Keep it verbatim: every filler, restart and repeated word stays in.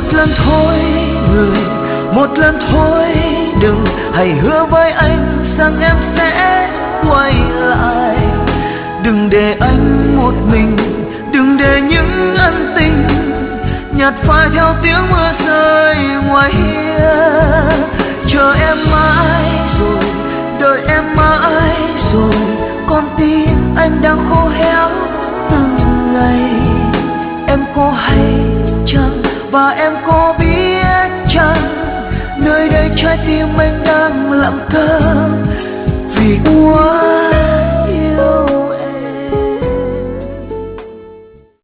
Một lần thôi người, một lần thôi đừng, hãy hứa với anh rằng em sẽ quay lại. Đừng để anh một mình, đừng để những ân tình nhạt phai theo tiếng mưa rơi ngoài hiên. Chờ em mãi rồi, đợi em mãi rồi, con tim anh đang khô héo từng ngày. Em có hay chăng, và em có biết chăng, nơi đây trái tim anh đang lặng thầm